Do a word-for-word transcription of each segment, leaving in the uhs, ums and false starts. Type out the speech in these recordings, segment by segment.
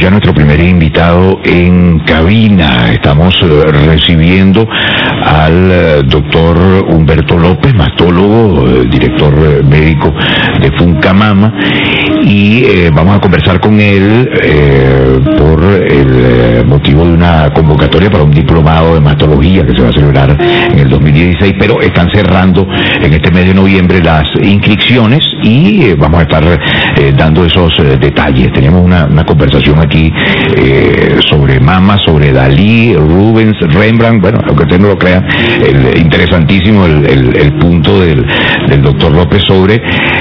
ya nuestro primer invitado en cabina. Estamos eh, recibiendo al eh, doctor Humberto López, mastólogo, eh, director eh, médico de Funcamama, y eh, vamos a conversar con él eh, por el eh, motivo de una convocatoria para un diplomado de mastología que se va a celebrar en el dos mil dieciséis, pero están cerrando en este mes de noviembre las inscripciones y eh, vamos a estar eh, dando esos eh, detalles. Teníamos una, una conversación aquí eh, sobre Mama, sobre Dalí, Rubens, Rembrandt. Bueno, aunque usted no lo crea, el, interesantísimo el, el, el punto del, del doctor López sobre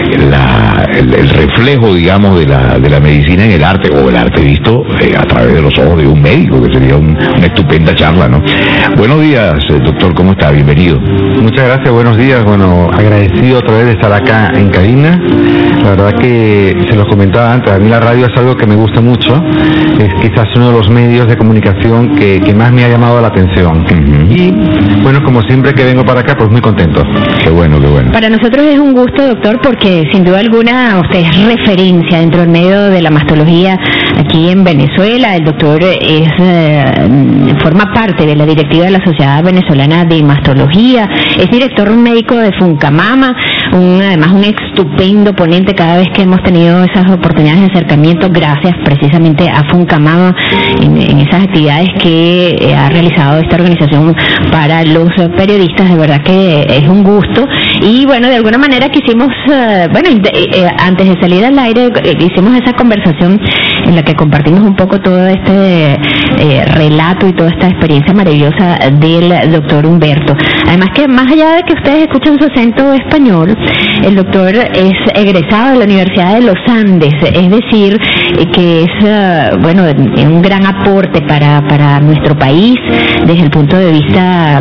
la, el, el reflejo, digamos, de la, de la medicina en el arte, o el arte visto eh, a través de los ojos de un médico, que sería un, una estupenda charla, ¿no? Buenos días, doctor, ¿cómo está? Bienvenido. Muchas gracias, buenos días. Bueno, agradecido otra vez de estar acá en cabina. La verdad que se los comentaba antes, a mí la radio es algo que me gusta mucho, es quizás uno de los medios de comunicación que, que más me ha llamado la atención. Uh-huh. Y bueno, como siempre que vengo para acá, pues muy contento. Qué bueno, qué bueno. Para nosotros es un gusto, doctor, porque sin duda alguna usted es referencia dentro del medio de la mastología aquí en Venezuela. El doctor es eh, forma parte de la directiva de la Sociedad Venezolana de Mastología, es director médico de Funcamama, un, además un estupendo ponente cada vez que hemos tenido esas oportunidades de acercamiento, gracias precisamente a Funcamama en, en esas actividades que eh, ha realizado esta organización para los periodistas. De verdad que es un gusto. Y bueno, de alguna manera quisimos, eh, bueno, eh, antes de salir al aire eh, hicimos esa conversación en la que compartimos un poco todo este eh, relato y toda esta experiencia maravillosa del doctor Humberto. Además que más allá de que ustedes escuchan su acento español, el doctor es egresado de la Universidad de los Andes, es decir, que es uh, bueno, un gran aporte para, para nuestro país desde el punto de vista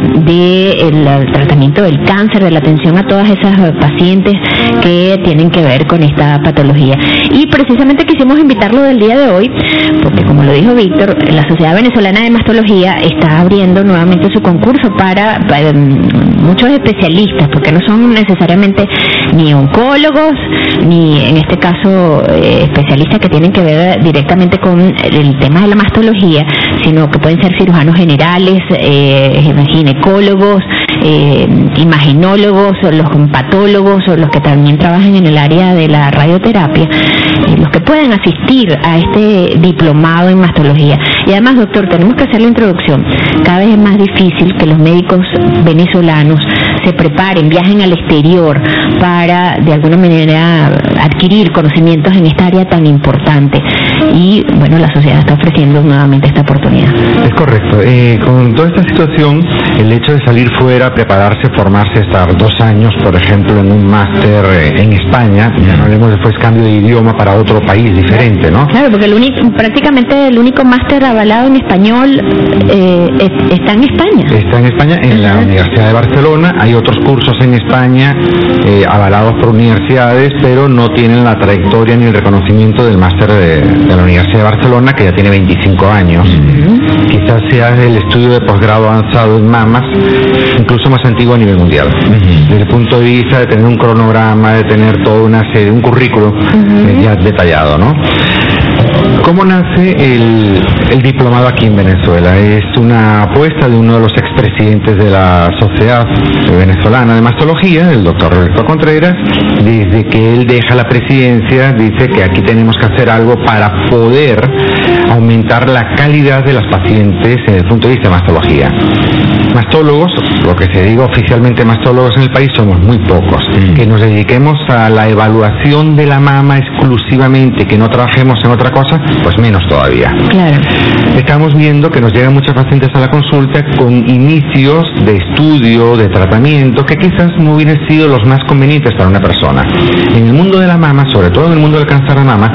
del tratamiento del cáncer, de la atención a todas esas pacientes que tienen que ver con esta patología. Y precisamente quisimos invitarlo del día de hoy, porque como lo dijo Víctor, la Sociedad Venezolana de Mastología está abriendo nuevamente su concurso para, para muchos especialistas, porque no son necesariamente ni oncólogos, ni en este caso eh, especialistas que tienen que ver directamente con el tema de la mastología, sino que pueden ser cirujanos generales, eh, ginecólogos, eh, imaginólogos, los patólogos, o los que también trabajan en el área de la radioterapia, eh, los que pueden asistir a este diplomado en mastología. Y además, doctor, tenemos que hacer la introducción. Cada vez es más difícil que los médicos venezolanos se preparen, viajen al exterior para de alguna manera adquirir conocimientos en esta área tan importante. Y bueno, la sociedad está ofreciendo nuevamente esta oportunidad. Es correcto. Eh, con toda esta situación, el hecho de salir fuera, prepararse, formarse, estar dos años, por ejemplo, en un máster eh, en España, ya no hablemos después cambio de idioma para otro país diferente, ¿no? Claro, porque el único, prácticamente el único máster avalado en español eh, es, está en España. Está en España, en la Universidad de Barcelona. Hay otros cursos en España eh, avalados por universidades, pero no tienen la trayectoria ni el reconocimiento del máster de, de la Universidad de Barcelona, que ya tiene veinticinco años. Uh-huh. Quizás sea el estudio de posgrado avanzado en mamas, incluso más antiguo a nivel mundial. Uh-huh. Desde el punto de vista de tener un cronograma, de tener toda una serie, un currículo uh-huh. eh, ya detallado, ¿no? ¿Cómo nace el, el diplomado aquí en Venezuela? Es una apuesta de uno de los expresidentes de la Sociedad Venezolana de Mastología, el doctor Roberto Contreras. Desde que él deja la presidencia, dice que aquí tenemos que hacer algo para poder aumentar la calidad de las pacientes desde el punto de vista de mastología. Mastólogos, lo que se diga oficialmente mastólogos en el país, somos muy pocos. Mm. Que nos dediquemos a la evaluación de la mama exclusivamente, que no trabajemos en otra cosa, pues menos todavía. Claro. Estamos viendo que nos llegan muchas pacientes a la consulta con inicios de estudio, de tratamiento, que quizás no hubieran sido los más convenientes para una persona. En el mundo de la mama, sobre todo en el mundo del cáncer de mama,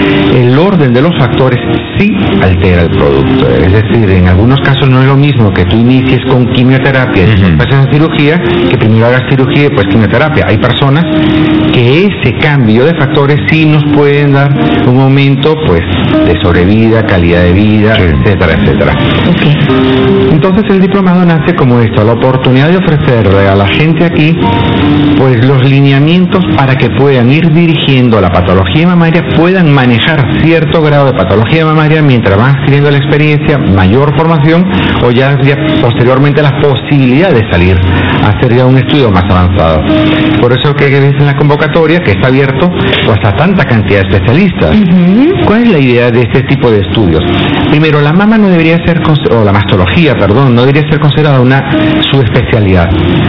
el orden de los factores sí altera el producto. Es decir, en algunos casos no es lo mismo que tú inicies con quimioterapia y después pases a cirugía, que primero hagas cirugía y después quimioterapia. Hay personas que ese cambio de factores sí nos pueden dar un aumento, pues, de sobrevida, calidad de vida, sí. etcétera, etcétera. Okay. Entonces el diplomado nace como esto, la oportunidad de ofrecerle a la gente aquí, pues, los lineamientos para que puedan ir dirigiendo la patología mamaria, puedan manejar cierto grado de patología mamaria mientras van adquiriendo la experiencia, mayor formación o ya, ya posteriormente la posibilidad de salir a hacer ya un estudio más avanzado. Por eso que ves en la convocatoria que está abierto pues a tanta cantidad de especialistas. Uh-huh. ¿Cuál es la idea de este tipo de estudios? Primero, la mama no debería ser, o la mastología, perdón, no debería ser considerada una subespecialidad,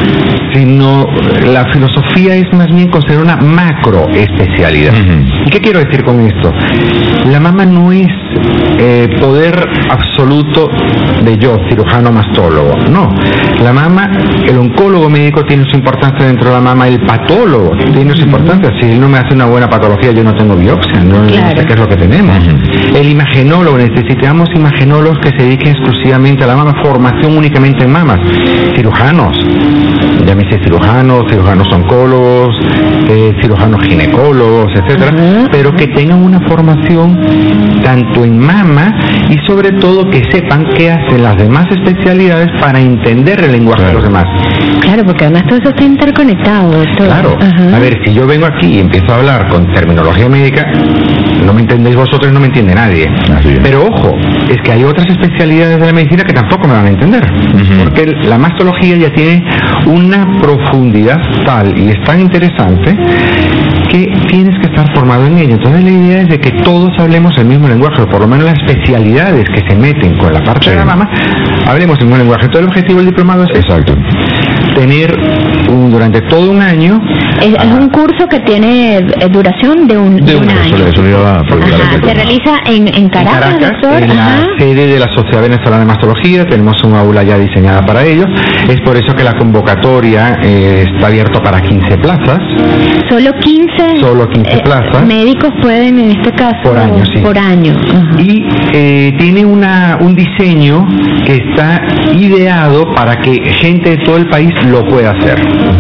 sino la filosofía es más bien considerar una macroespecialidad. Uh-huh. ¿Y qué quiero decir con esto? La mama no es eh, poder absoluto de yo, cirujano mastólogo, no. La mama, el oncólogo médico tiene su importancia dentro de la mama, el patólogo tiene su importancia. Si él no me hace una buena patología, yo no tengo biopsia, no, claro. no sé qué es lo que tenemos. Uh-huh. El imagenólogo, necesitamos imagenólogos que se dediquen exclusivamente a la mama, formación únicamente en mamas. Cirujanos, llámese cirujanos, cirujanos oncólogos, eh, cirujanos ginecólogos, etcétera, uh-huh. pero que tengan una formación tanto en mama y sobre todo que sepan qué hacen las demás especialidades para entender el lenguaje claro. de los demás. Claro, porque además todo eso está interconectado, doctor. Claro. Uh-huh. A ver, si yo vengo aquí y empiezo a hablar con terminología médica, no me entendéis vosotros, no me entiende nadie. Pero ojo, es que hay otras especialidades de la medicina que tampoco me van a entender. Uh-huh. Porque la mastología ya tiene una profundidad tal y es tan interesante que tienes que estar formado en ello. Entonces la idea es de que todos hablemos el mismo lenguaje, o por lo menos las especialidades que se meten con la parte sí. de la mama, hablemos el mismo lenguaje. Todo el objetivo del diplomado es exacto tener un, durante todo un año. Es, es un curso que tiene duración de un, de un, de un año. Eso, eso a Ajá, se realiza en, en Caracas, en, Caracas, doctor. en Ajá. la sede de la Sociedad Venezolana de Mastología. Tenemos un aula ya diseñada para ello. Es por eso que la convocatoria eh, está abierta para quince plazas. Solo quince. Solo quince eh, plazas. Médicos pueden en este caso. Por año, sí. Por año. Ajá. Y eh, tiene una un diseño que está ideado para que gente de todo el país lo pueda hacer.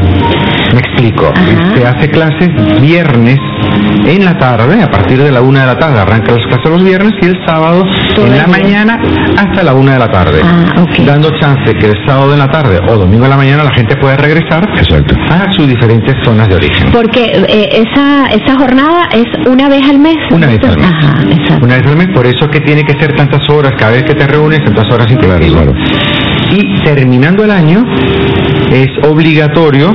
Me explico. Ajá. Se hace clases viernes en la tarde, a partir de la una de la tarde arrancan las clases los viernes, y el sábado todo en la día. mañana hasta la una de la tarde, ah, okay. dando chance que el sábado en la tarde o domingo en la mañana la gente pueda regresar Exacto. a sus diferentes zonas de origen. Porque eh, esa esa jornada es una vez al mes. Una vez al mes. Ajá, exacto. Una vez al mes, por eso que tiene que ser tantas horas, cada vez que te reúnes, tantas horas intensivas. Claro, claro. Y terminando el año es obligatorio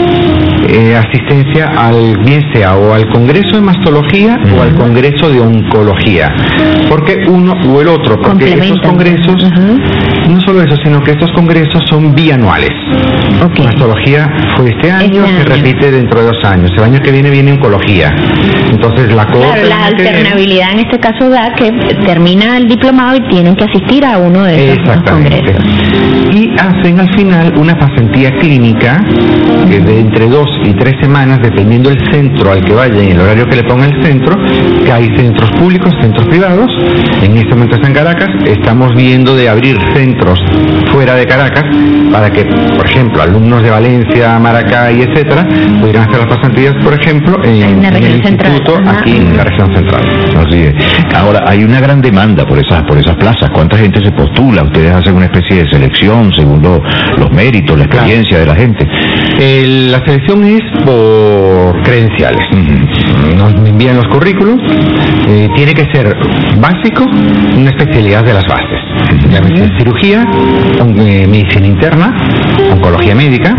eh, asistencia al bien sea o al Congreso de Mastología uh-huh. o al Congreso de Oncología, porque uno o el otro, porque estos congresos uh-huh. no solo eso, sino que estos congresos son bianuales. Okay. Mastología fue este año, este se año. repite dentro de dos años, el año que viene viene Oncología. Entonces la claro, la alternabilidad viene, en este caso da que termina el diplomado y tienen que asistir a uno de esos congresos. Y hacen al final una pasantía clínica que de entre dos y tres semanas, dependiendo del centro al que vayan y el horario que le ponga el centro, que hay centros públicos, centros privados. En este momento está en Caracas, estamos viendo de abrir centros fuera de Caracas para que, por ejemplo, alumnos de Valencia, Maracay, etcétera, pudieran hacer las pasantías, por ejemplo, en, en, en el instituto central. Aquí en la región central. Así es. Ahora, hay una gran demanda por esas por esas plazas. ¿Cuánta gente se postula? Ustedes hacen una especie de selección según lo, los méritos, la experiencia claro. de la gente. El, la selección es por credenciales. Uh-huh. Nos envían los currículos. Eh, tiene que ser básico, una especialidad de las bases. Uh-huh. Llámese cirugía, on, eh, medicina interna, oncología médica,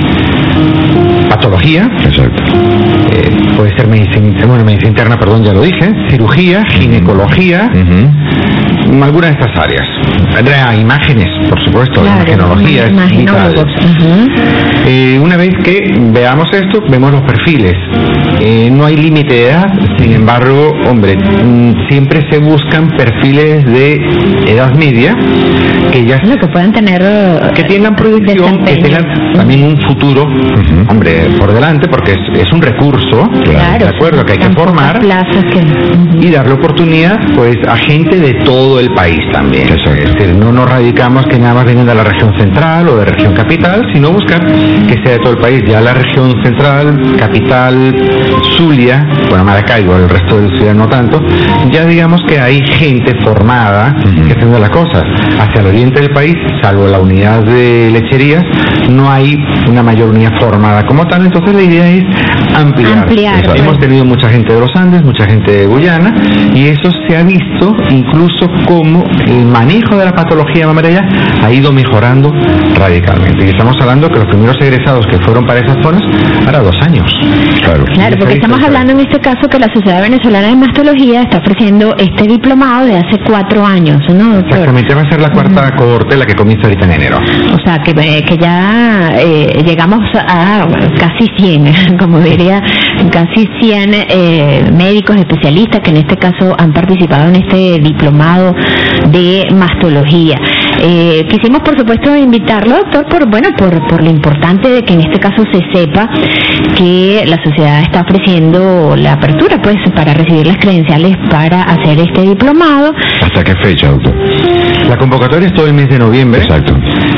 uh-huh. patología. Exacto. Eh, puede ser medicina, bueno, medicina interna, perdón, ya lo dije, cirugía, ginecología, uh-huh. alguna de estas áreas. Hay imágenes, por supuesto, claro, imagenología es vital. Uh-huh. Eh, una vez que veamos esto, vemos los perfiles. Eh, no hay límite de edad, sin embargo, hombre, siempre se buscan perfiles de edad media que ya lo que puedan tener, que tengan proyección, que tengan también un futuro, uh-huh. hombre, por delante, porque es, es un recurso, claro, de acuerdo, que hay que formar plazas que... uh-huh. y darle oportunidad, pues, a gente de todo el país también. Exacto. Es decir, no nos radicamos que nada más vienen de la región central o de región capital, sino buscar que sea de todo el país. Ya la región central, capital, Zulia, bueno, Maracaibo, el resto del ciudad no tanto, ya digamos que hay gente formada uh-huh. que haciendo las cosas. Hacia el oriente del país, salvo la unidad de lecherías, no hay una mayor unidad formada como tal, entonces la idea es ampliar. ampliar pues. Hemos tenido mucha gente de los Andes, mucha gente de Guyana, y eso se ha visto incluso como el manejo de la patología mamaria ha ido mejorando radicalmente. Y estamos hablando que los primeros egresados que fueron para esas zonas, ahora dos años. Claro, claro, porque estamos hablando en este caso que la Sociedad Venezolana de Mastología está ofreciendo este diplomado de hace cuatro años, ¿no, doctor? Exactamente, va a ser la cuarta uh-huh. cohorte, la que comienza ahorita en enero. O sea, que, que ya eh, llegamos a casi cien, como diría, casi cien eh, médicos especialistas que en este caso han participado en este diplomado de mastología. Eh, quisimos, por supuesto, invitarlo, doctor, por bueno, por, por lo importante de que en este caso se sepa que la sociedad está ofreciendo la apertura, pues, para recibir las credenciales para hacer este diplomado. ¿Hasta qué fecha, doctor? La convocatoria es todo el mes de noviembre. Exacto.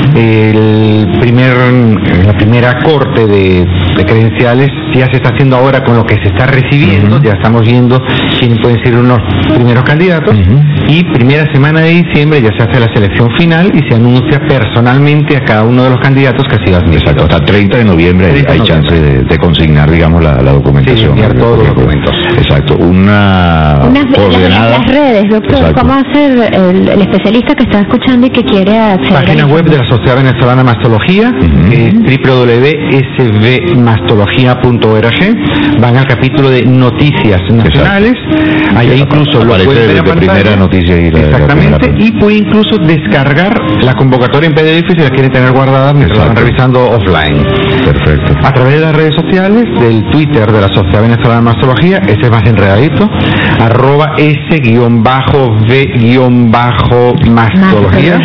El primer, la primera corte de, de credenciales ya se está haciendo ahora con lo que se está recibiendo. Uh-huh. Ya estamos viendo quiénes pueden ser unos primeros candidatos. Uh-huh. Y primera semana de diciembre ya se hace la selección final y se anuncia personalmente a cada uno de los candidatos que ha sido admitido. Exacto. Hasta treinta de noviembre hay, hay chance de, de consignar, digamos, la, la documentación. Sí, enviar todos los documentos. Exacto. Una Unas, coordenada. Las, las redes, doctor. Exacto. ¿Cómo hacer el, el especialista que está escuchando y que quiere acceder? Página web de la Sociedad Venezolana de Mastología, uh-huh. que es doble u doble u doble u punto s v mastología punto org. Van al capítulo de noticias nacionales. Exacto. Allá incluso lo pueden ver en pantalla. Primera noticia y la, exactamente. La y puede incluso descargar la convocatoria en P D F si la quieren tener guardada mientras la van revisando offline. Perfecto. A través de las redes sociales, del Twitter de la Sociedad Venezolana de Mastología, ese es más enredadito, arroba s guión bajo v guión bajo mastología.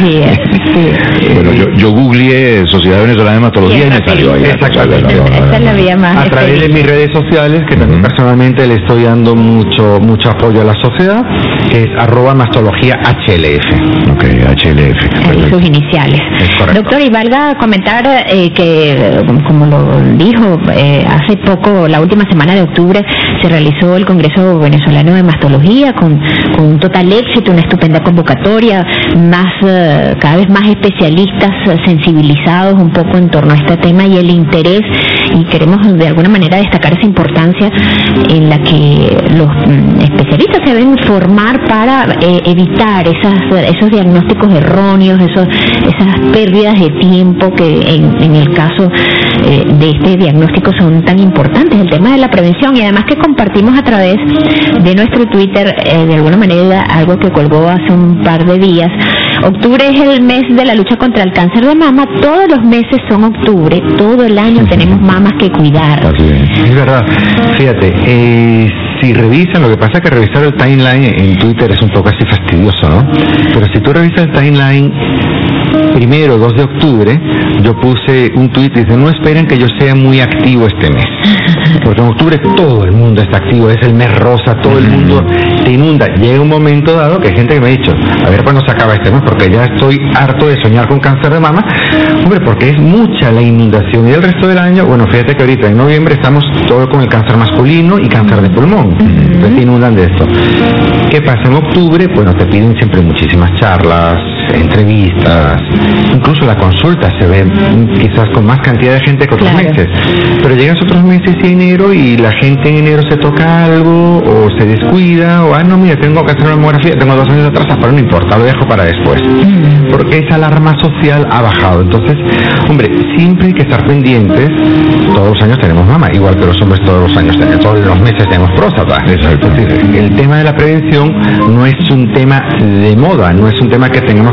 Bueno, yo, yo googleé Sociedad Venezolana de Mastología y me salió ahí. Exactamente. Esa es la vía más. A través de mis redes sociales, que también uh-huh. personalmente le estoy dando mucho mucho apoyo a la sociedad, que es arroba mastología H L F. Ok, H L F. Ahí sus iniciales. Doctor, y valga comentar eh, que, como lo dijo, eh, hace poco, la última semana de octubre, se realizó el Congreso Venezolano de Mastología con, con un total éxito, una estupenda convocatoria, más eh, cada vez más especialistas eh, sensibilizados un poco en torno a este tema y el interés, y queremos de alguna manera destacar esa importancia en la que los mm, especialistas se deben formar para eh, evitar esas, esos diagnósticos erróneos, esos, esas pérdidas de tiempo que en, en el caso eh, de este diagnóstico son tan importantes, el tema de la prevención, y además que compartimos a través de nuestro Twitter eh, de alguna manera algo que colgó hace un par de días. Octubre es el mes de la lucha contra el cáncer de mama, todos los meses son octubre, todo el año tenemos mamas que cuidar. Es verdad, fíjate, eh, si revisan, lo que pasa es que revisar el timeline en Twitter es un poco así fastidioso, ¿no? Pero si tú revisas el timeline, primero, dos de octubre, yo puse un tweet y dice, no esperen que yo sea muy activo este mes, porque en octubre todo el mundo está activo, es el mes rosa, todo el mundo se inunda. Llega un momento dado que hay gente que me ha dicho, a ver cuándo se acaba este mes, porque ya estoy harto de soñar con cáncer de mama, hombre, porque es mucha la inundación, y el resto del año, bueno, fíjate que ahorita en noviembre estamos todo con el cáncer masculino y cáncer de pulmón, entonces se inundan de esto. ¿Qué pasa en octubre? Bueno, te piden siempre muchísimas charlas, entrevistas, incluso la consulta se ve quizás con más cantidad de gente que otros claro. meses, pero llegan otros meses y enero y la gente en enero se toca algo o se descuida o ah no mira tengo que hacer una mamografía, tengo dos años atrás, pero no importa, lo dejo para después, porque esa alarma social ha bajado. Entonces, hombre, siempre hay que estar pendientes. Todos los años tenemos mama, igual que los hombres todos los años, todos los meses tenemos próstata. Es decir, el tema de la prevención no es un tema de moda, no es un tema que tengamos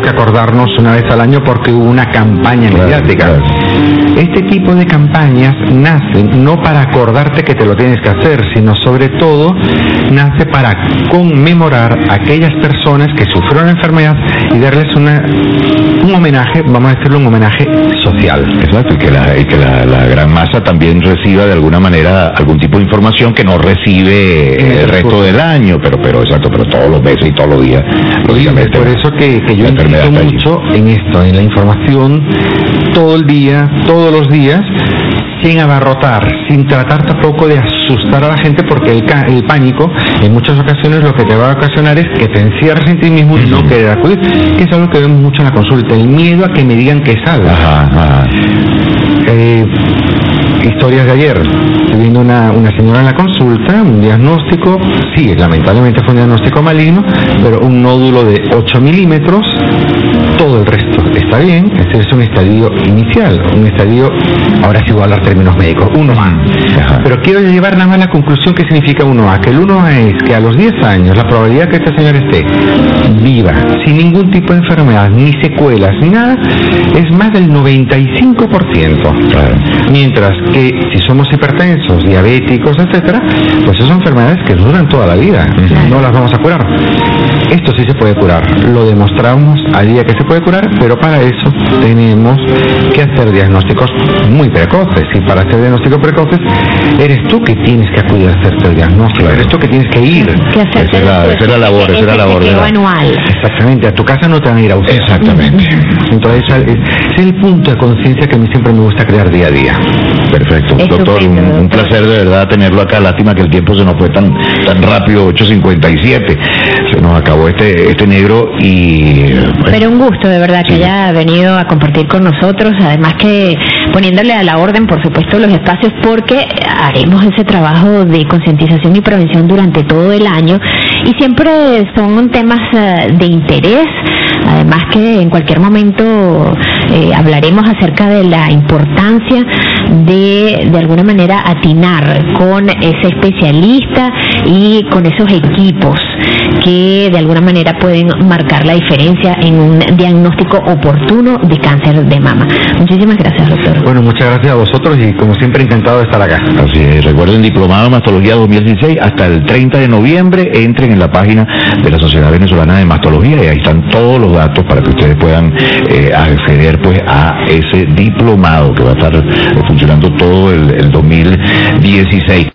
que acordarnos una vez al año porque hubo una campaña Claro, mediática. claro. Este tipo de campañas nacen no para acordarte que te lo tienes que hacer, sino sobre todo nace para conmemorar a aquellas personas que sufrieron la enfermedad y darles una, un homenaje, vamos a decirlo, un homenaje social. Exacto, y que, la, y que la, la gran masa también reciba de alguna manera algún tipo de información que no recibe En el el resto transcurso. del año, pero pero exacto, pero todos los meses y todos los días. Y lógicamente, por eso que, que yo la enfermedad insisto está allí. mucho en esto, en la información todo el día, todos los días, sin abarrotar, sin tratar tampoco de asustar a la gente, porque el, ca- el pánico en muchas ocasiones lo que te va a ocasionar es que te encierres en ti mismo y no querer acudir, que es algo que vemos mucho en la consulta, el miedo a que me digan que salga. Ajá, ajá. Eh, historias de ayer, estoy viendo una, una señora en la consulta, un diagnóstico, sí, lamentablemente fue un diagnóstico maligno, pero un nódulo de ocho milímetros, todo el resto está bien, este es un estadio inicial, un estadio, ahora sí voy a hablar términos médicos, uno A. Ajá. Pero quiero llevar nada más la conclusión que significa uno A, que el uno A es que a los diez años la probabilidad que esta señora esté viva, sin ningún tipo de enfermedad, ni secuelas, ni nada, es más del noventa y cinco por ciento. Claro. Mientras que si somos hipertensos, diabéticos, etcétera, pues esas son enfermedades que duran toda la vida, Ujú. no las vamos a curar. Esto sí se puede curar, lo demostramos al día que se puede curar, pero para eso tenemos que hacer diagnósticos muy precoces, y para hacer diagnósticos precoces eres tú que tienes que acudir a hacerte el diagnóstico, Claro. eres tú que tienes que ir. Que hacer Esa es la- esa es la labor, esa es la labor de chequeo la- anual. Exactamente, a tu casa no te van a ir a usar. Exactamente. Entonces ese es el punto de conciencia que a mí siempre me gusta crear día a día. Perfecto, Estupendo, doctor, un, un doctor. placer de verdad tenerlo acá. Lástima que el tiempo se nos fue tan tan rápido, ocho cincuenta y siete. Se nos acabó este este negro y eh, bueno, Pero un gusto, de verdad, que Sí. haya venido a compartir con nosotros, además que poniéndole a la orden, por supuesto, los espacios, porque haremos ese trabajo de concientización y prevención durante todo el año, y siempre son temas eh, de interés, además que en cualquier momento eh, hablaremos acerca de la importancia de, de alguna manera, atinar con ese especialista y con esos equipos que de alguna manera pueden marcar la diferencia en un diagnóstico oportuno de cáncer de mama. Muchísimas gracias, doctor. Bueno, muchas gracias a vosotros y como siempre encantado de estar acá. así es. Recuerden, Diplomado en Mastología dos mil dieciséis hasta el treinta de noviembre. Entren en la página de la Sociedad Venezolana de Mastología y ahí están todos los datos para que ustedes puedan eh, acceder pues a ese diplomado que va a estar eh, funcionando todo el, el dos mil dieciséis.